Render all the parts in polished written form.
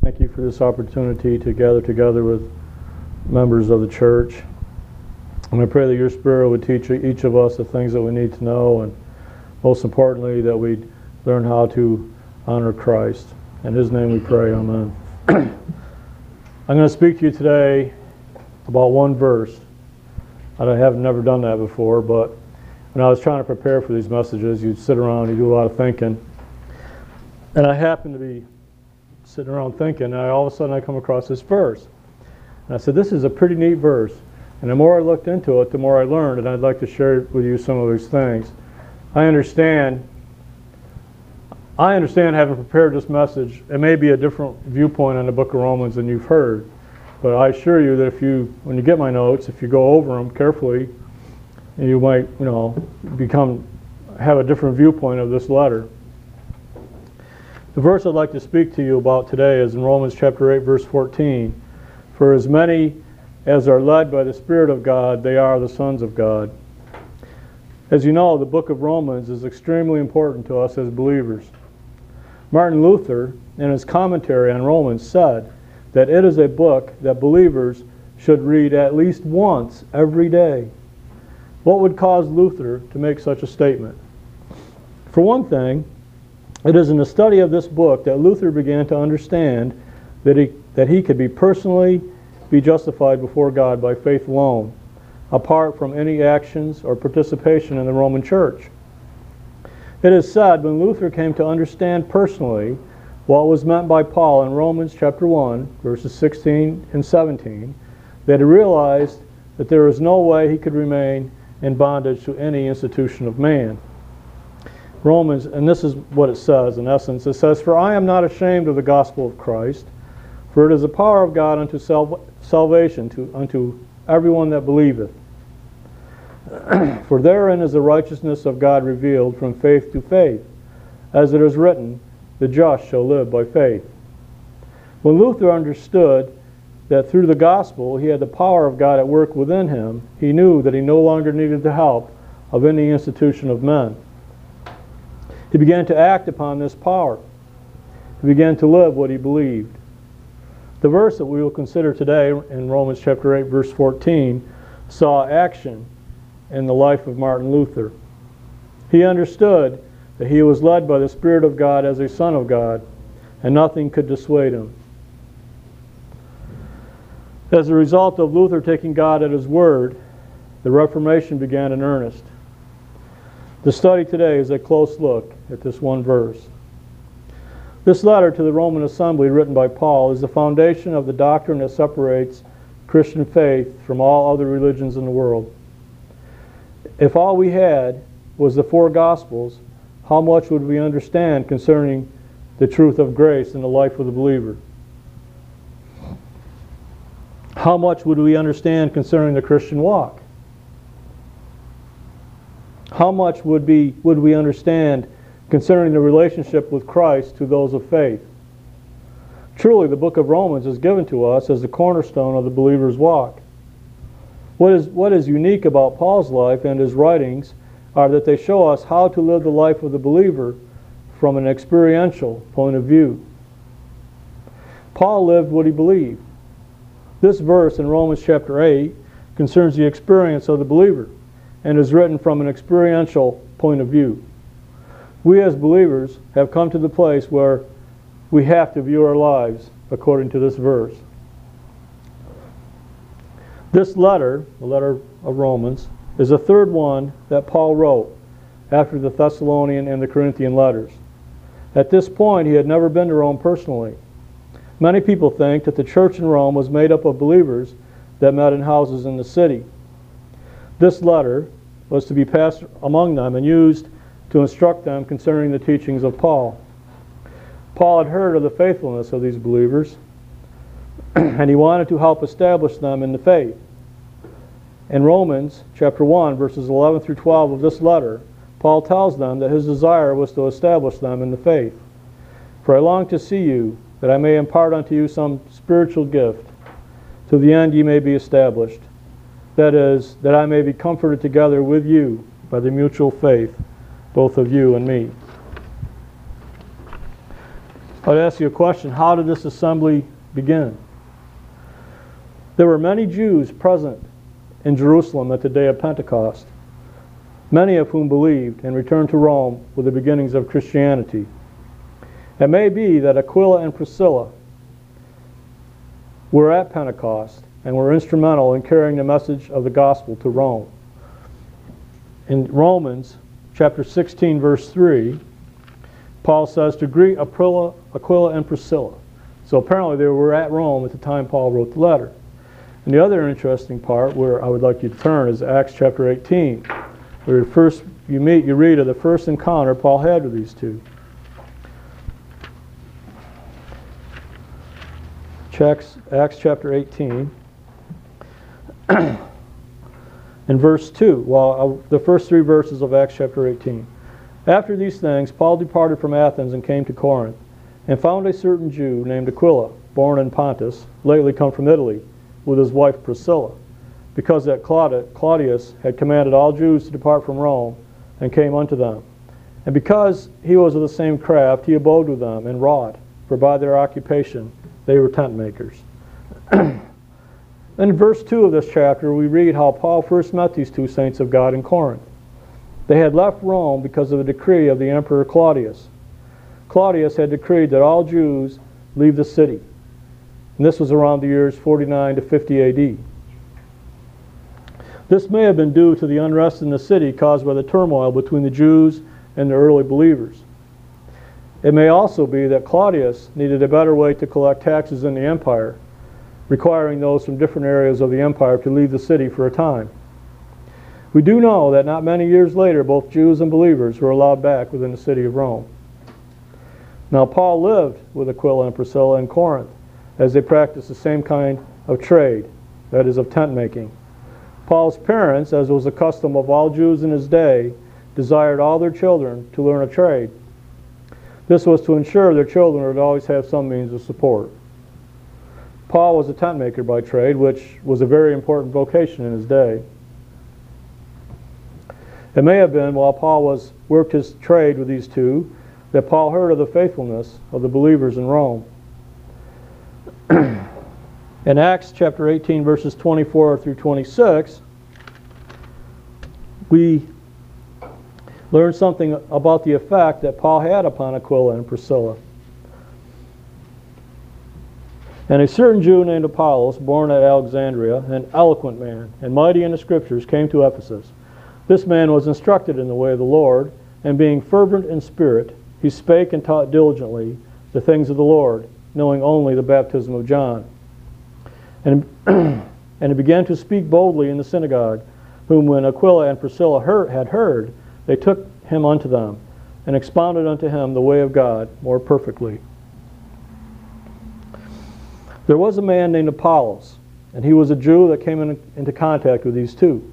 Thank you for this opportunity to gather together with members of the church. And I pray that your Spirit would teach each of us the things that we need to know, and most importantly, that we'd learn how to honor Christ. In His name we pray, amen. I'm going to speak to you today about one verse. I have never done that before, but when I was trying to prepare for these messages, you'd sit around, you do a lot of thinking. And I happened to be sitting around thinking, and all of a sudden I come across this verse. And I said, this is a pretty neat verse. And the more I looked into it, the more I learned, and I'd like to share with you some of these things. I understand having prepared this message, it may be a different viewpoint on the book of Romans than you've heard. But I assure you that when you get my notes, if you go over them carefully, you might, have a different viewpoint of this letter. The verse I'd like to speak to you about today is in Romans chapter 8, verse 14. For as many as are led by the Spirit of God, they are the sons of God. As you know, the book of Romans is extremely important to us as believers. Martin Luther, in his commentary on Romans, said that it is a book that believers should read at least once every day. What would cause Luther to make such a statement? For one thing, it is in the study of this book that Luther began to understand that he could personally be justified before God by faith alone, apart from any actions or participation in the Roman Church. It is said when Luther came to understand personally what was meant by Paul in Romans chapter 1, verses 16 and 17, that he realized that there was no way he could remain in bondage to any institution of man. Romans, and this is what it says in essence, it says, For I am not ashamed of the gospel of Christ, for it is the power of God unto salvation unto everyone that believeth. For therein is the righteousness of God revealed from faith to faith, as it is written, the just shall live by faith. When Luther understood that through the gospel he had the power of God at work within him, he knew that he no longer needed the help of any institution of men. He began to act upon this power. He began to live what he believed. The verse that we will consider today in Romans chapter 8, verse 14, saw action in the life of Martin Luther. He understood that he was led by the Spirit of God as a son of God, and nothing could dissuade him. As a result of Luther taking God at His word, the Reformation began in earnest. The study today is a close look at this one verse. This letter to the Roman assembly written by Paul is the foundation of the doctrine that separates Christian faith from all other religions in the world. If all we had was the four Gospels, how much would we understand concerning the truth of grace in the life of the believer? How much would we understand concerning the Christian walk? How much would we understand concerning the relationship with Christ to those of faith? Truly, the book of Romans is given to us as the cornerstone of the believer's walk. What is unique about Paul's life and his writings are that they show us how to live the life of the believer from an experiential point of view. Paul lived what he believed. This verse in Romans chapter 8 concerns the experience of the believer and is written from an experiential point of view. We as believers have come to the place where we have to view our lives according to this verse. This letter, the letter of Romans, is the third one that Paul wrote after the Thessalonian and the Corinthian letters. At this point, he had never been to Rome personally. Many people think that the church in Rome was made up of believers that met in houses in the city. This letter was to be passed among them and used to instruct them concerning the teachings of Paul. Paul had heard of the faithfulness of these believers, and he wanted to help establish them in the faith. In Romans chapter 1, verses 11 through 12 of this letter, Paul tells them that his desire was to establish them in the faith. For I long to see you, that I may impart unto you some spiritual gift, to the end ye may be established. That is, that I may be comforted together with you by the mutual faith, both of you and me. I'd ask you a question. How did this assembly begin? There were many Jews present in Jerusalem at the day of Pentecost, many of whom believed and returned to Rome with the beginnings of Christianity. It may be that Aquila and Priscilla were at Pentecost and were instrumental in carrying the message of the gospel to Rome. In Romans chapter 16, verse 3, Paul says to greet Aquila and Priscilla. So apparently they were at Rome at the time Paul wrote the letter. And the other interesting part where I would like you to turn is Acts chapter 18, where you read of the first encounter Paul had with these two. Acts chapter 18, in verse 2, the first 3 verses of Acts chapter 18. After these things, Paul departed from Athens and came to Corinth, and found a certain Jew named Aquila, born in Pontus, lately come from Italy, with his wife Priscilla, because that Claudius had commanded all Jews to depart from Rome, and came unto them. And because he was of the same craft, he abode with them, and wrought, for by their occupation they were tent makers. In verse 2 of this chapter, we read how Paul first met these two saints of God in Corinth. They had left Rome because of a decree of the Emperor Claudius. Claudius had decreed that all Jews leave the city. And this was around the years 49 to 50 AD. This may have been due to the unrest in the city caused by the turmoil between the Jews and the early believers. It may also be that Claudius needed a better way to collect taxes in the empire, requiring those from different areas of the empire to leave the city for a time. We do know that not many years later, both Jews and believers were allowed back within the city of Rome. Now, Paul lived with Aquila and Priscilla in Corinth as they practiced the same kind of trade, that is, of tent making. Paul's parents, as was the custom of all Jews in his day, desired all their children to learn a trade. This was to ensure their children would always have some means of support. Paul was a tent maker by trade, which was a very important vocation in his day. It may have been while Paul worked his trade with these two that Paul heard of the faithfulness of the believers in Rome. In Acts chapter 18, verses 24 through 26, we learn something about the effect that Paul had upon Aquila and Priscilla. And a certain Jew named Apollos, born at Alexandria, an eloquent man, and mighty in the Scriptures, came to Ephesus. This man was instructed in the way of the Lord, and being fervent in spirit, he spake and taught diligently the things of the Lord, knowing only the baptism of John. And he began to speak boldly in the synagogue, whom when Aquila and Priscilla had heard, they took him unto them, and expounded unto him the way of God more perfectly. There was a man named Apollos, and he was a Jew that came into contact with these two.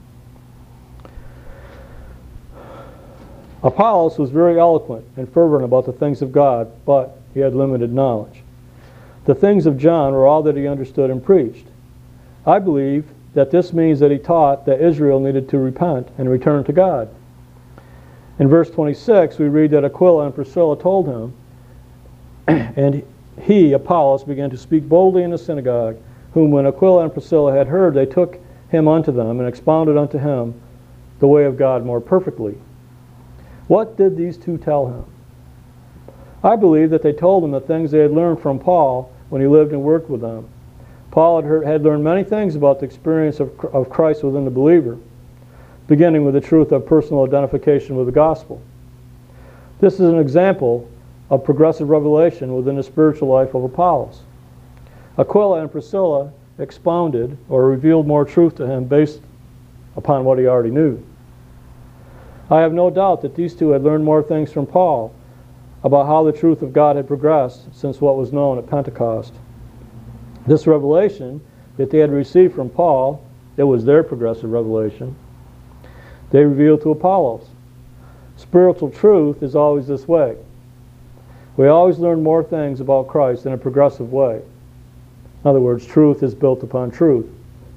Apollos was very eloquent and fervent about the things of God, but he had limited knowledge. The things of John were all that he understood and preached. I believe that this means that he taught that Israel needed to repent and return to God. In verse 26, we read that Aquila and Priscilla told him, and he, Apollos, began to speak boldly in the synagogue, whom when Aquila and Priscilla had heard, they took him unto them, and expounded unto him the way of God more perfectly. What did these two tell him? I believe that they told him the things they had learned from Paul when he lived and worked with them. Paul had learned many things about the experience of Christ within the believer, beginning with the truth of personal identification with the gospel. This is an example of progressive revelation within the spiritual life of Apollos. Aquila and Priscilla expounded or revealed more truth to him based upon what he already knew. I have no doubt that these two had learned more things from Paul about how the truth of God had progressed since what was known at Pentecost. This revelation that they had received from Paul, it was their progressive revelation, they revealed to Apollos. Spiritual truth is always this way. We always learn more things about Christ in a progressive way. In other words, truth is built upon truth.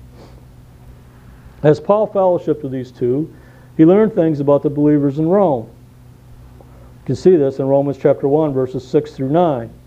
As Paul fellowshiped with these two, he learned things about the believers in Rome. You can see this in Romans chapter 1, verses 6 through 9.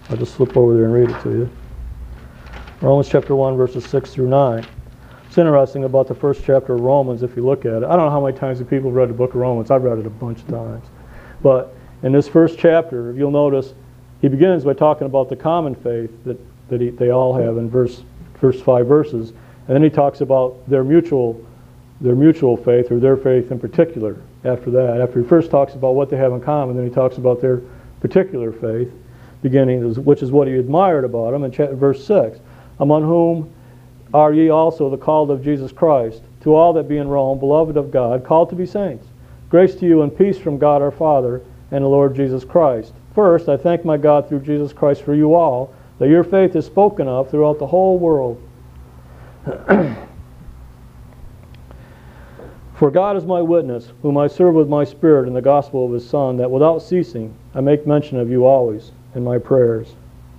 I'll just flip over there and read it to you. Romans chapter 1, verses 6 through 9. It's interesting about the first chapter of Romans if you look at it. I don't know how many times the people have read the book of Romans. I've read it a bunch of times. But in this first chapter, if you'll notice, he begins by talking about the common faith that they all have in first 5 verses. And then he talks about their mutual faith, or their faith in particular after that. After he first talks about what they have in common, then he talks about their particular faith, which is what he admired about them in verse 6. Among whom are ye also the called of Jesus Christ, to all that be in Rome, beloved of God, called to be saints. Grace to you and peace from God our Father and the Lord Jesus Christ. First, I thank my God through Jesus Christ for you all, that your faith is spoken of throughout the whole world. For God is my witness, whom I serve with my spirit in the gospel of his Son, that without ceasing I make mention of you always in my prayers.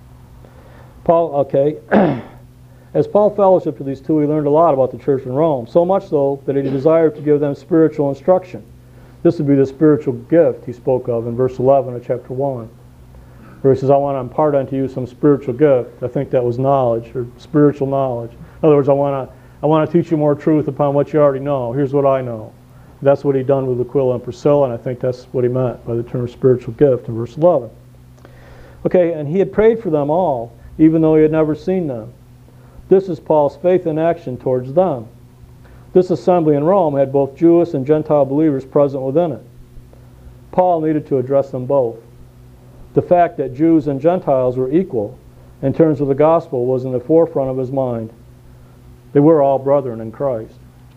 As Paul fellowshiped with these two, he learned a lot about the church in Rome, so much so that he desired to give them spiritual instruction. This would be the spiritual gift he spoke of in verse 11 of chapter 1, where he says, I want to impart unto you some spiritual gift. I think that was knowledge, or spiritual knowledge. In other words, I want to teach you more truth upon what you already know. Here's what I know. That's what he done with Aquila and Priscilla, and I think that's what he meant by the term spiritual gift in verse 11. Okay, and he had prayed for them all, even though he had never seen them. This is Paul's faith in action towards them. This assembly in Rome had both Jewish and Gentile believers present within it. Paul needed to address them both. The fact that Jews and Gentiles were equal in terms of the gospel was in the forefront of his mind. They were all brethren in Christ.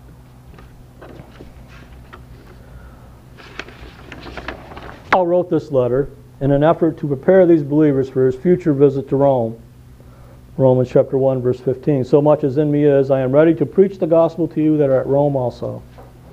Paul wrote this letter in an effort to prepare these believers for his future visit to Rome. Romans chapter 1, verse 15. So much as in me is, I am ready to preach the gospel to you that are at Rome also.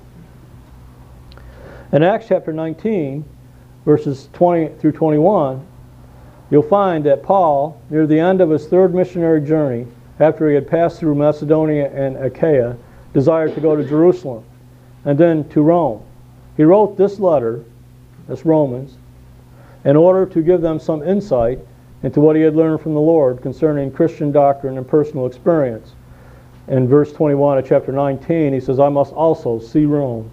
In Acts chapter 19, verses 20 through 21, you'll find that Paul, near the end of his third missionary journey, after he had passed through Macedonia and Achaia, desired to go to Jerusalem and then to Rome. He wrote this letter, this Romans, in order to give them some insight into what he had learned from the Lord concerning Christian doctrine and personal experience. In verse 21 of chapter 19, he says, I must also see Rome.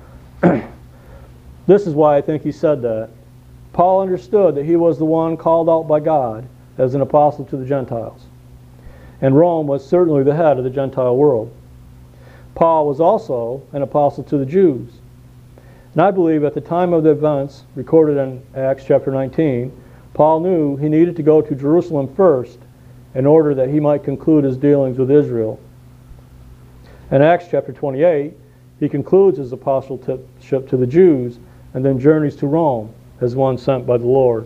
This is why I think he said that. Paul understood that he was the one called out by God as an apostle to the Gentiles. And Rome was certainly the head of the Gentile world. Paul was also an apostle to the Jews. And I believe at the time of the events recorded in Acts chapter 19, Paul knew he needed to go to Jerusalem first in order that he might conclude his dealings with Israel. In Acts chapter 28, he concludes his apostleship to the Jews and then journeys to Rome as one sent by the Lord.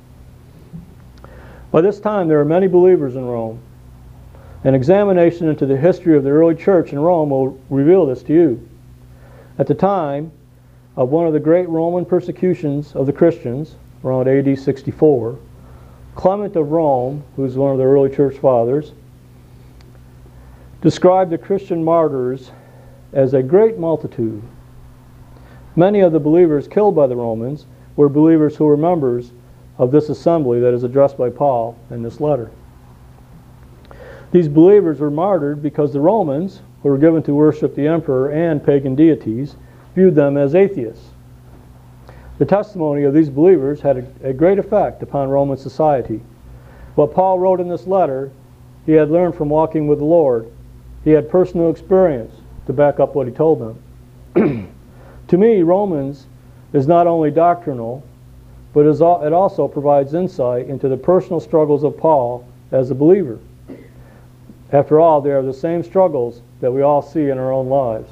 By this time, there are many believers in Rome. An examination into the history of the early church in Rome will reveal this to you. At the time of one of the great Roman persecutions of the Christians, around AD 64, Clement of Rome, who's one of the early church fathers, described the Christian martyrs as a great multitude. Many of the believers killed by the Romans were believers who were members of this assembly that is addressed by Paul in this letter. These believers were martyred because the Romans, who were given to worship the emperor and pagan deities, viewed them as atheists. The testimony of these believers had a great effect upon Roman society. What Paul wrote in this letter, he had learned from walking with the Lord. He had personal experience to back up what he told them. To me, Romans is not only doctrinal, but it also provides insight into the personal struggles of Paul as a believer. After all, they are the same struggles that we all see in our own lives.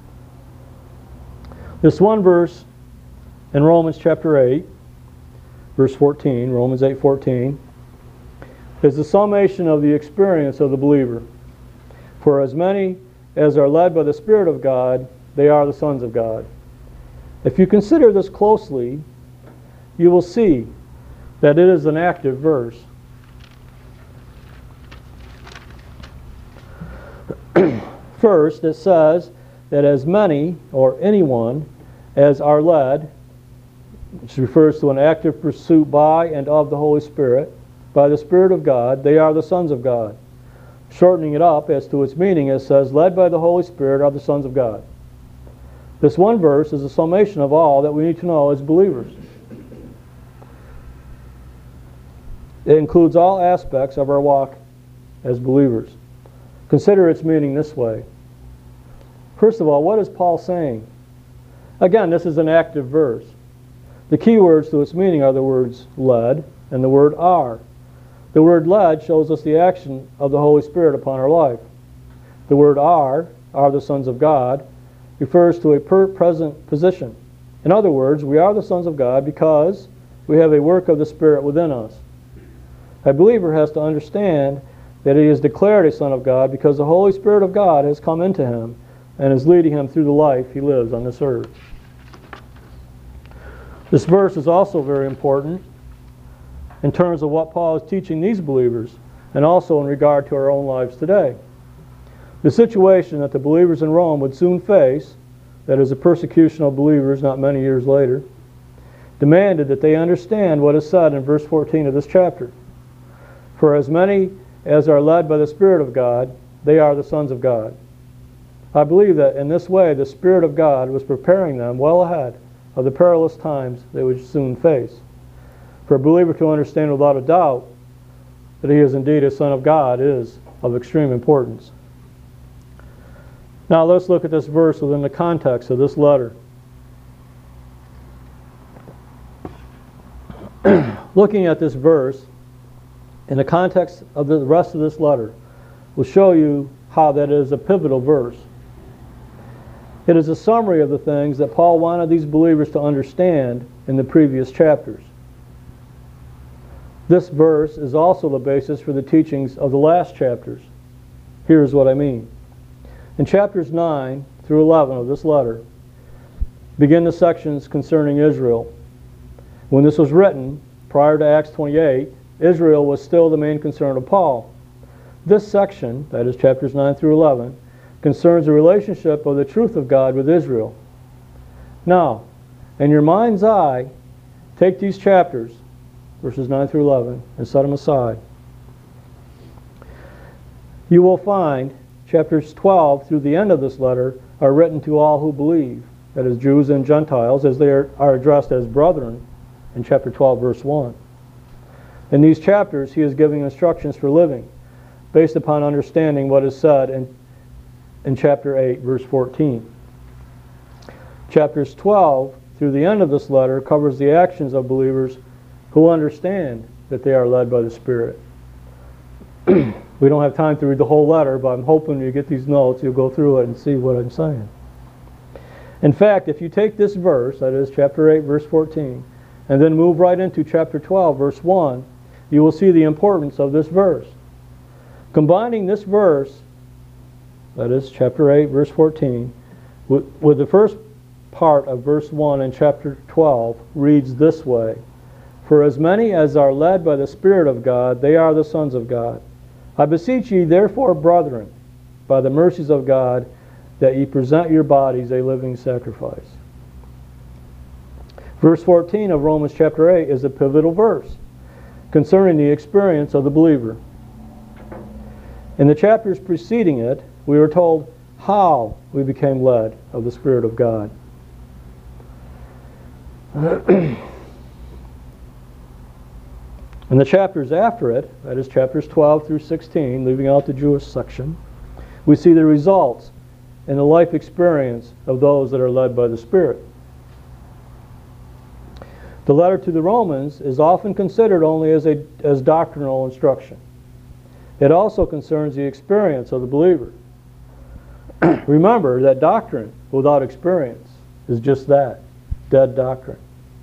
This one verse in Romans chapter 8, verse 14, Romans 8:14, is the summation of the experience of the believer. For as many as are led by the Spirit of God, they are the sons of God. If you consider this closely, you will see that it is an active verse. First, it says that as many, or anyone, as are led, which refers to an active pursuit by and of the Holy Spirit, by the Spirit of God, they are the sons of God. Shortening it up as to its meaning, it says, led by the Holy Spirit are the sons of God. This one verse is a summation of all that we need to know as believers. It includes all aspects of our walk as believers. Consider its meaning this way. First of all, what is Paul saying? Again, this is an active verse. The key words to its meaning are the words led and the word are. The word led shows us the action of the Holy Spirit upon our life. The word are the sons of God, refers to a present position. In other words, we are the sons of God because we have a work of the Spirit within us. A believer has to understand that he is declared a son of God because the Holy Spirit of God has come into him and is leading him through the life he lives on this earth. This verse is also very important in terms of what Paul is teaching these believers and also in regard to our own lives today. The situation that the believers in Rome would soon face, that is the persecution of believers not many years later, demanded that they understand what is said in verse 14 of this chapter. For as many as are led by the Spirit of God, they are the sons of God. I believe that in this way the Spirit of God was preparing them well ahead of the perilous times they would soon face. For a believer to understand without a doubt that he is indeed a son of God is of extreme importance. Now let's look at this verse within the context of this letter. Looking at this verse in the context of the rest of this letter will show you how that is a pivotal verse. It is a summary of the things that Paul wanted these believers to understand in the previous chapters. This verse is also the basis for the teachings of the last chapters. Here's what I mean. In chapters 9 through 11 of this letter begin the sections concerning Israel. When this was written, prior to Acts 28, Israel was still the main concern of Paul. This section, that is chapters 9 through 11, concerns the relationship of the truth of God with Israel. Now, in your mind's eye, take these chapters, verses 9 through 11, and set them aside. You will find chapters 12 through the end of this letter are written to all who believe, that is, Jews and Gentiles, as they are addressed as brethren in chapter 12, verse 1. In these chapters, he is giving instructions for living, based upon understanding what is said in chapter 8, verse 14. Chapters 12 through the end of this letter covers the actions of believers who understand that they are led by the Spirit. We don't have time to read the whole letter, but I'm hoping you get these notes, you'll go through it and see what I'm saying. In fact, if you take this verse, that is chapter 8, verse 14, and then move right into chapter 12, verse 1, you will see the importance of this verse. Combining this verse, that is chapter 8, verse 14, with the first part of verse 1 in chapter 12 reads this way: For as many as are led by the Spirit of God, they are the sons of God. I beseech ye therefore, brethren, by the mercies of God, that ye present your bodies a living sacrifice. Verse 14 of Romans chapter 8 is a pivotal verse concerning the experience of the believer. In the chapters preceding it, we were told how we became led of the Spirit of God. In the chapters after it, that is chapters 12 through 16, leaving out the Jewish section, we see the results in the life experience of those that are led by the Spirit. The letter to the Romans is often considered only as doctrinal instruction. It also concerns the experience of the believer. Remember that doctrine without experience is just that, dead doctrine.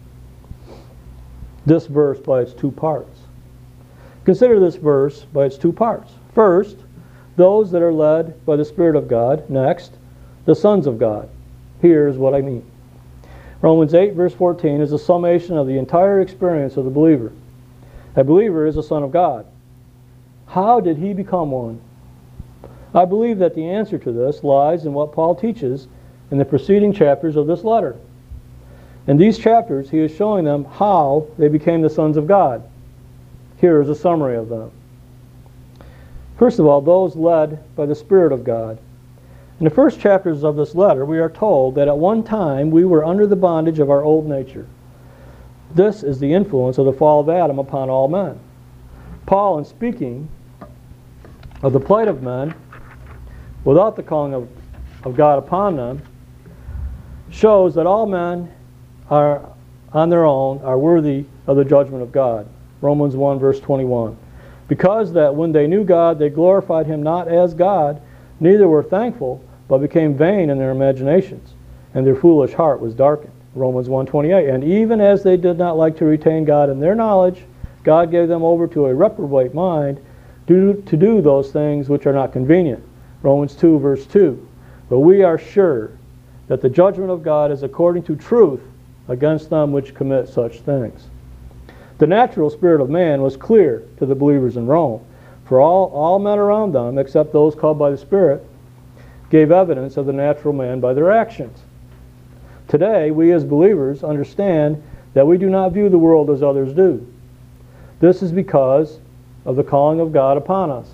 This verse by its two parts. Consider this verse by its two parts. First, those that are led by the Spirit of God. Next, the sons of God. Here's what I mean. Romans 8 verse 14 is a summation of the entire experience of the believer. A believer is a son of God. How did he become one? I believe that the answer to this lies in what Paul teaches in the preceding chapters of this letter. In these chapters, he is showing them how they became the sons of God. Here is a summary of them. First of all, those led by the Spirit of God. In the first chapters of this letter, we are told that at one time we were under the bondage of our old nature. This is the influence of the fall of Adam upon all men. Paul, in speaking of the plight of men without the calling of God upon them, shows that all men are on their own are worthy of the judgment of God. Romans 1 verse 21. Because that when they knew God, they glorified him not as God, neither were thankful, but became vain in their imaginations, and their foolish heart was darkened. Romans 1:28. And even as they did not like to retain God in their knowledge, God gave them over to a reprobate mind to do those things which are not convenient. Romans 2 verse 2. But we are sure that the judgment of God is according to truth against them which commit such things. The natural spirit of man was clear to the believers in Rome, for all men around them, except those called by the Spirit, gave evidence of the natural man by their actions. Today, we as believers understand that we do not view the world as others do. This is because of the calling of God upon us.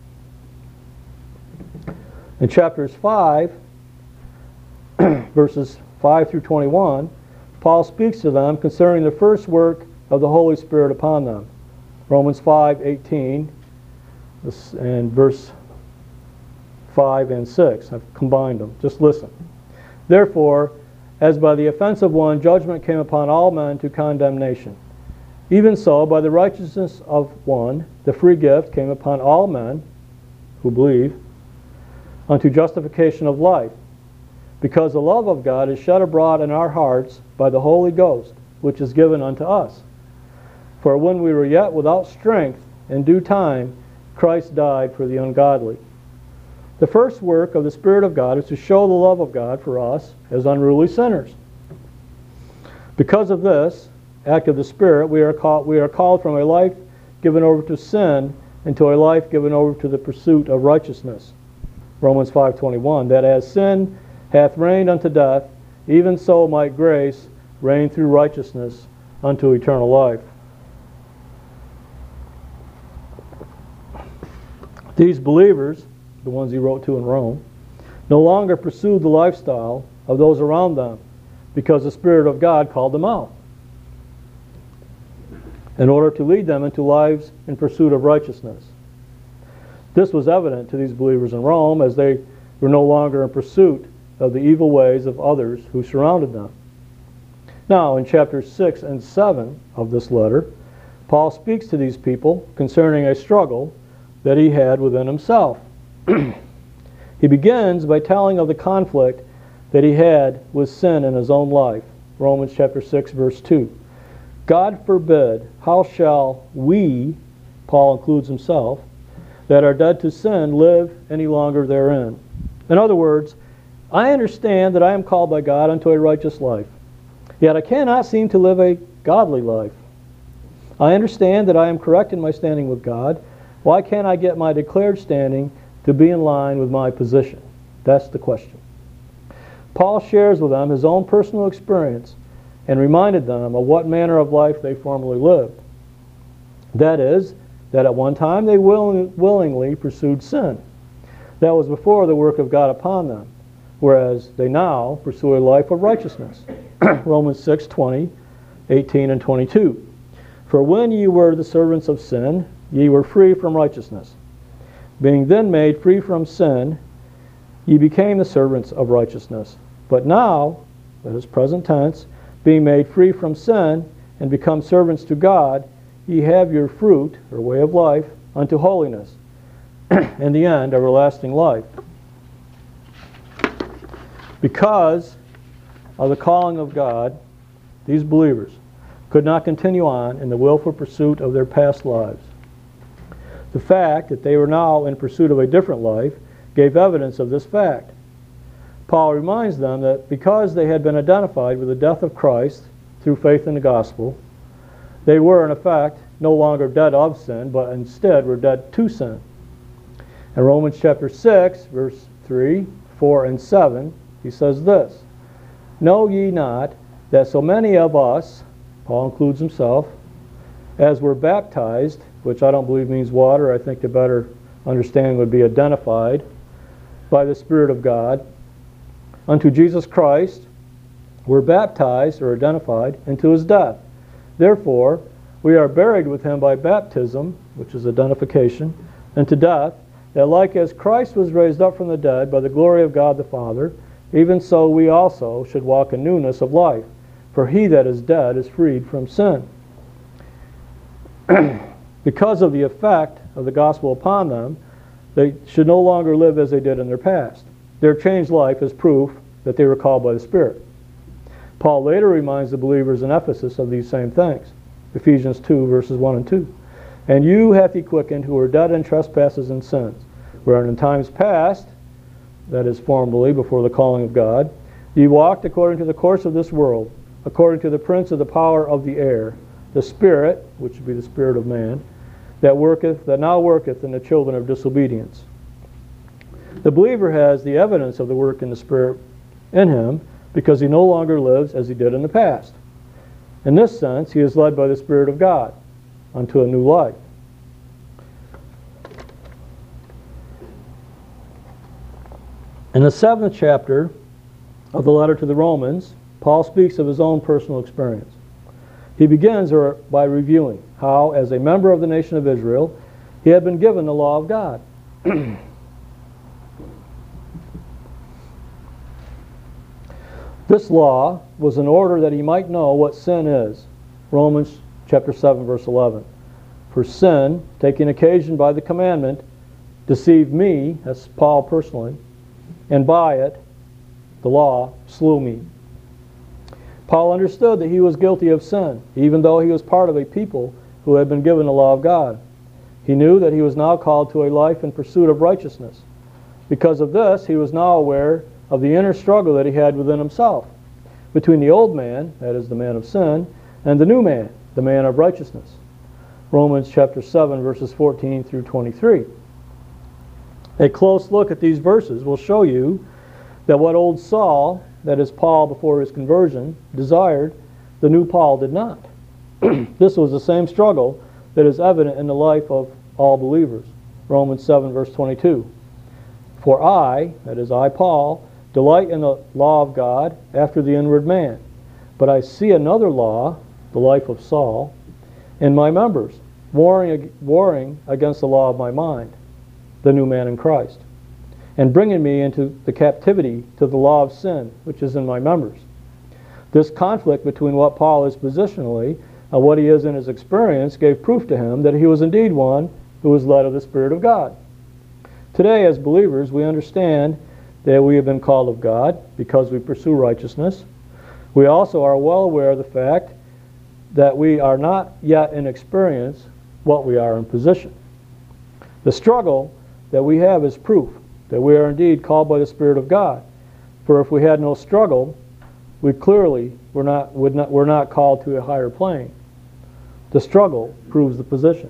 In chapters 5, verses 5 through 21, Paul speaks to them concerning the first work of the Holy Spirit upon them. Romans 5:18 and verse 5 and 6. I've combined them. Just listen. Therefore, as by the offense of one judgment came upon all men to condemnation, even so by the righteousness of one the free gift came upon all men who believe unto justification of life. Because the love of God is shed abroad in our hearts by the Holy Ghost, which is given unto us. For when we were yet without strength, in due time, Christ died for the ungodly. The first work of the Spirit of God is to show the love of God for us as unruly sinners. Because of this act of the Spirit, we are called from a life given over to sin into a life given over to the pursuit of righteousness. Romans 5:21, that as sin hath reigned unto death, even so might grace reign through righteousness unto eternal life. These believers, the ones he wrote to in Rome, no longer pursued the lifestyle of those around them because the Spirit of God called them out in order to lead them into lives in pursuit of righteousness. This was evident to these believers in Rome as they were no longer in pursuit of the evil ways of others who surrounded them. Now, in chapters 6 and 7 of this letter, Paul speaks to these people concerning a struggle that he had within himself. He begins by telling of the conflict that he had with sin in his own life. Romans chapter 6, verse 2. God forbid, how shall we, Paul includes himself, that are dead to sin, live any longer therein? In other words, I understand that I am called by God unto a righteous life, yet I cannot seem to live a godly life. I understand that I am correct in my standing with God. Why can't I get my declared standing to be in line with my position? That's the question. Paul shares with them his own personal experience and reminded them of what manner of life they formerly lived. That is, that at one time they willingly pursued sin. That was before the work of God upon them, whereas they now pursue a life of righteousness. Romans 6:20, 18 and 22. For when ye were the servants of sin, ye were free from righteousness. Being then made free from sin, ye became the servants of righteousness. But now, that is present tense, being made free from sin and become servants to God, ye have your fruit, or way of life, unto holiness, and the end, everlasting life. Because of the calling of God, these believers could not continue on in the willful pursuit of their past lives. The fact that they were now in pursuit of a different life gave evidence of this fact. Paul reminds them that because they had been identified with the death of Christ through faith in the gospel, they were in effect no longer dead of sin, but instead were dead to sin. In Romans chapter 6, verse 3, 4, and 7, he says this, Know ye not that so many of us, Paul includes himself, as we're baptized, which I don't believe means water, I think the better understanding would be identified by the Spirit of God, unto Jesus Christ, we're baptized or identified into his death. Therefore, we are buried with him by baptism, which is identification, into death, that like as Christ was raised up from the dead by the glory of God the Father, even so we also should walk in newness of life. For he that is dead is freed from sin. Because of the effect of the gospel upon them, they should no longer live as they did in their past. Their changed life is proof that they were called by the Spirit. Paul later reminds the believers in Ephesus of these same things. Ephesians 2, verses 1 and 2. And you hath he quickened who were dead in trespasses and sins, wherein in times past, that is formerly before the calling of God, ye walked according to the course of this world, according to the prince of the power of the air, the spirit, which would be the spirit of man, that now worketh in the children of disobedience. The believer has the evidence of the work in the Spirit in him because he no longer lives as he did in the past. In this sense, he is led by the Spirit of God unto a new life. In the 7th chapter of the letter to the Romans, Paul speaks of his own personal experience. He begins by reviewing how, as a member of the nation of Israel, he had been given the law of God. This law was in order that he might know what sin is. Romans chapter 7, verse 11. For sin, taking occasion by the commandment, deceived me, that's Paul personally, and by it, the law, slew me. Paul understood that he was guilty of sin, even though he was part of a people who had been given the law of God. He knew that he was now called to a life in pursuit of righteousness. Because of this, he was now aware of the inner struggle that he had within himself, between the old man, that is the man of sin, and the new man, the man of righteousness. Romans chapter 7, verses 14 through 23. A close look at these verses will show you that what old Saul, that is Paul before his conversion, desired, the new Paul did not. This was the same struggle that is evident in the life of all believers. Romans 7, verse 22. For I, that is I, Paul, delight in the law of God after the inward man. But I see another law, the life of Saul, in my members, warring against the law of my mind, the new man in Christ, and bringing me into the captivity to the law of sin, which is in my members. This conflict between what Paul is positionally and what he is in his experience gave proof to him that he was indeed one who was led of the Spirit of God. Today, as believers, we understand that we have been called of God because we pursue righteousness. We also are well aware of the fact that we are not yet in experience what we are in position. The struggle that we have is proof that we are indeed called by the Spirit of God. For if we had no struggle, we clearly were not called to a higher plane. The struggle proves the position.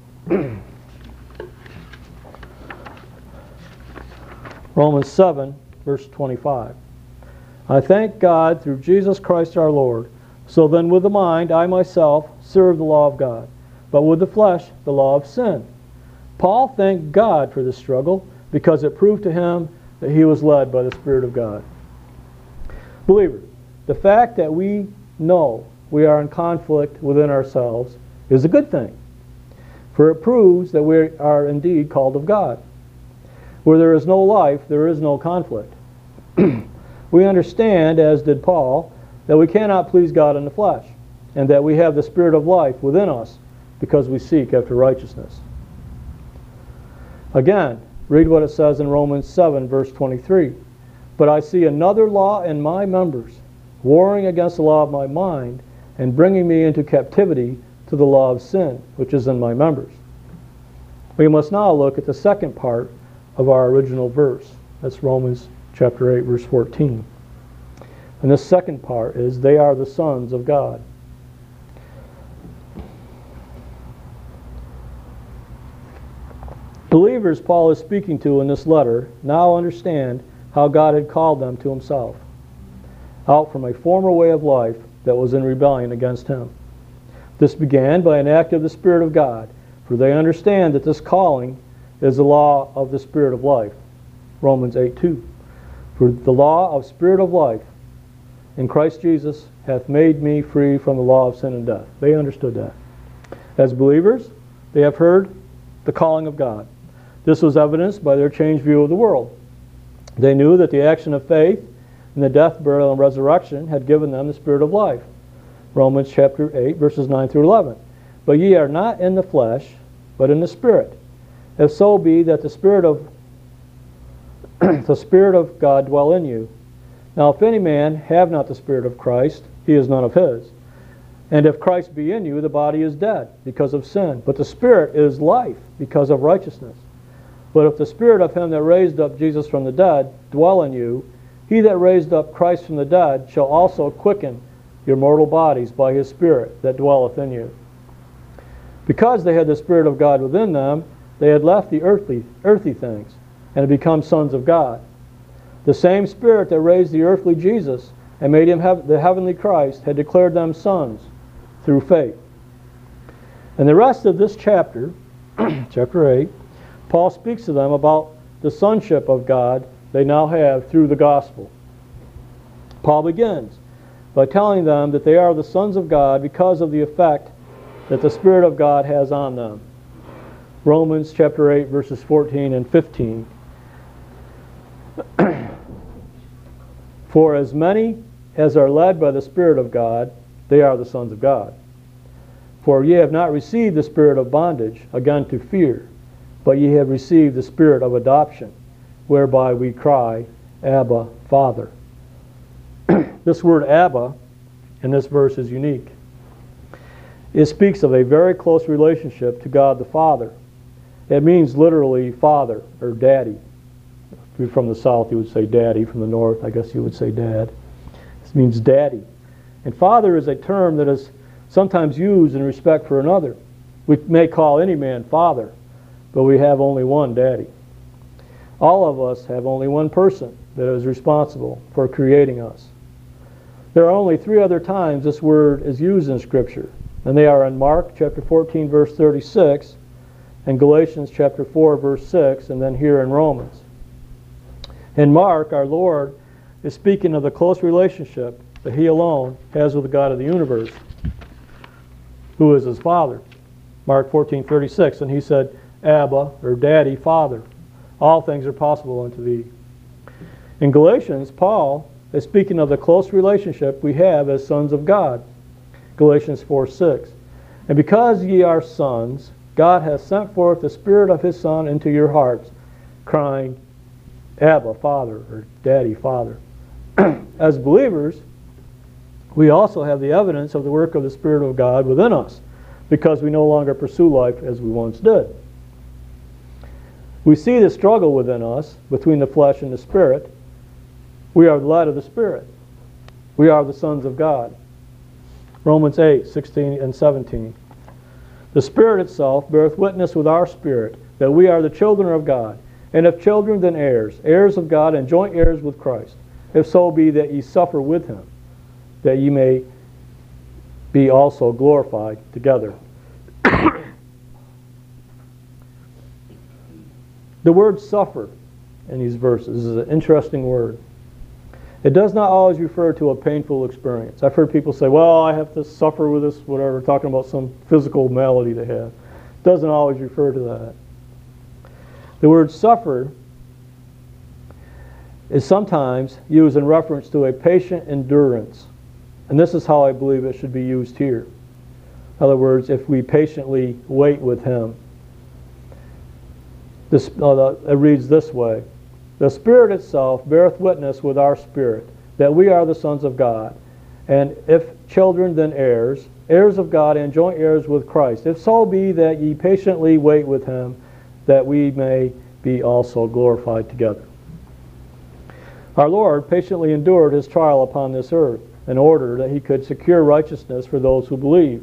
Romans 7, verse 25. I thank God through Jesus Christ our Lord. So then with the mind I myself serve the law of God, but with the flesh the law of sin. Paul thanked God for this struggle because it proved to him that he was led by the Spirit of God. Believers, the fact that we know we are in conflict within ourselves is a good thing, for it proves that we are indeed called of God. Where there is no life, there is no conflict. We understand, as did Paul, that we cannot please God in the flesh, and that we have the Spirit of life within us because we seek after righteousness. Again, read what it says in Romans 7, verse 23. But I see another law in my members, warring against the law of my mind, and bringing me into captivity to the law of sin, which is in my members. We must now look at the second part of our original verse. That's Romans chapter 8, verse 14. And this second part is, they are the sons of God. Believers Paul is speaking to in this letter now understand how God had called them to himself, out from a former way of life that was in rebellion against him. This began by an act of the Spirit of God, for they understand that this calling is the law of the Spirit of life. Romans 8:2. For the law of Spirit of life in Christ Jesus hath made me free from the law of sin and death. They understood that. As believers, they have heard the calling of God. This was evidenced by their changed view of the world. They knew that the action of faith in the death, burial, and resurrection had given them the Spirit of life. Romans chapter 8, verses 9 through 11. But ye are not in the flesh, but in the Spirit. If so be that the Spirit of the Spirit of God dwell in you. Now if any man have not the Spirit of Christ, he is none of his. And if Christ be in you, the body is dead because of sin, but the Spirit is life because of righteousness. But if the Spirit of him that raised up Jesus from the dead dwell in you, he that raised up Christ from the dead shall also quicken your mortal bodies by his Spirit that dwelleth in you. Because they had the Spirit of God within them, they had left the earthly things and had become sons of God. The same Spirit that raised the earthly Jesus and made him the heavenly Christ had declared them sons through faith. In the rest of this chapter, chapter 8, Paul speaks to them about the sonship of God they now have through the gospel. Paul begins by telling them that they are the sons of God because of the effect that the Spirit of God has on them. Romans chapter 8, verses 14 and 15. For as many as are led by the Spirit of God, they are the sons of God. For ye have not received the spirit of bondage, again to fear, but ye have received the Spirit of adoption, whereby we cry, Abba, Father. This word Abba in this verse is unique. It speaks of a very close relationship to God the Father. It means literally father or daddy. If you're from the south, you would say daddy. From the north, I guess you would say dad. This means daddy. And father is a term that is sometimes used in respect for another. We may call any man father, but we have only one daddy. All of us have only one person that is responsible for creating us. There are only 3 other times this word is used in Scripture, and they are in Mark chapter 14, verse 36, and Galatians chapter 4, verse 6, and then here in Romans. In Mark, our Lord is speaking of the close relationship that He alone has with the God of the universe, who is His Father. Mark 14:36, and He said, Abba, or Daddy, Father, all things are possible unto Thee. In Galatians, Paul is speaking of the close relationship we have as sons of God. Galatians 4:6. And because ye are sons, God hath sent forth the Spirit of His Son into your hearts, crying, Abba, Father, or Daddy, Father. As believers, we also have the evidence of the work of the Spirit of God within us, because we no longer pursue life as we once did. We see the struggle within us between the flesh and the Spirit. We are led of the Spirit. We are the sons of God. Romans 8:16 and 17. The Spirit itself beareth witness with our spirit that we are the children of God, and if children, then heirs, heirs of God, and joint heirs with Christ, if so be that ye suffer with Him, that ye may be also glorified together. The word suffer in these verses is an interesting word. It does not always refer to a painful experience. I've heard people say, well, I have to suffer with this, whatever, talking about some physical malady they have. It doesn't always refer to that. The word suffer is sometimes used in reference to a patient endurance. And this is how I believe it should be used here. In other words, if we patiently wait with Him. It reads this way. The Spirit itself beareth witness with our spirit that we are the sons of God. And if children, then heirs, heirs of God and joint heirs with Christ. If so be that ye patiently wait with Him, that we may be also glorified together. Our Lord patiently endured His trial upon this earth in order that He could secure righteousness for those who believe.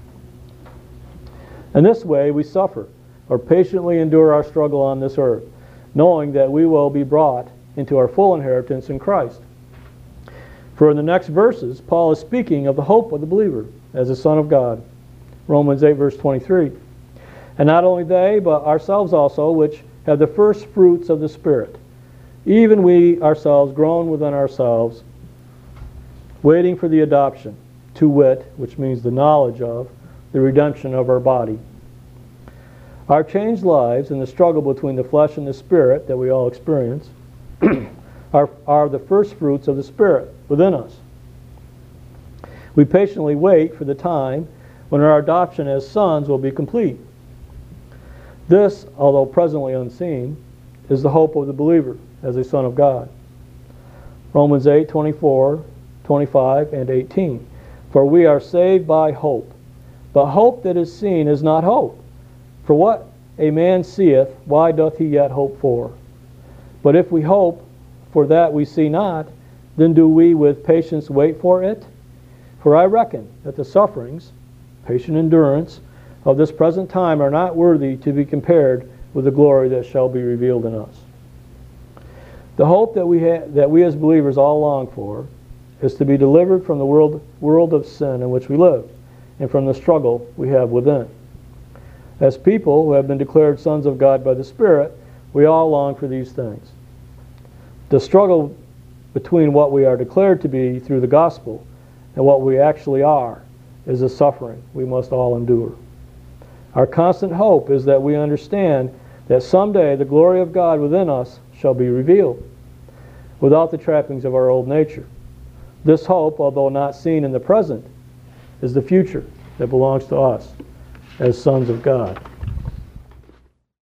In this way we suffer, or patiently endure our struggle on this earth, knowing that we will be brought into our full inheritance in Christ. For in the next verses, Paul is speaking of the hope of the believer as a son of God. Romans 8 verse 23. And not only they, but ourselves also, which have the first fruits of the Spirit, even we ourselves groan within ourselves, waiting for the adoption, to wit, which means the knowledge of, the redemption of our body. Our changed lives and the struggle between the flesh and the Spirit that we all experience are the first fruits of the Spirit within us. We patiently wait for the time when our adoption as sons will be complete. This, although presently unseen, is the hope of the believer as a son of God. Romans 8, 24, 25, and 18. For we are saved by hope. But hope that is seen is not hope. For what a man seeth, why doth he yet hope for? But if we hope for that we see not, then do we with patience wait for it? For I reckon that the sufferings, patient endurance, of this present time are not worthy to be compared with the glory that shall be revealed in us. The hope that we as believers all long for is to be delivered from the world of sin in which we live and from the struggle we have within. As people who have been declared sons of God by the Spirit, we all long for these things. The struggle between what we are declared to be through the gospel and what we actually are is a suffering we must all endure. Our constant hope is that we understand that someday the glory of God within us shall be revealed, without the trappings of our old nature. This hope, although not seen in the present, is the future that belongs to us as sons of God.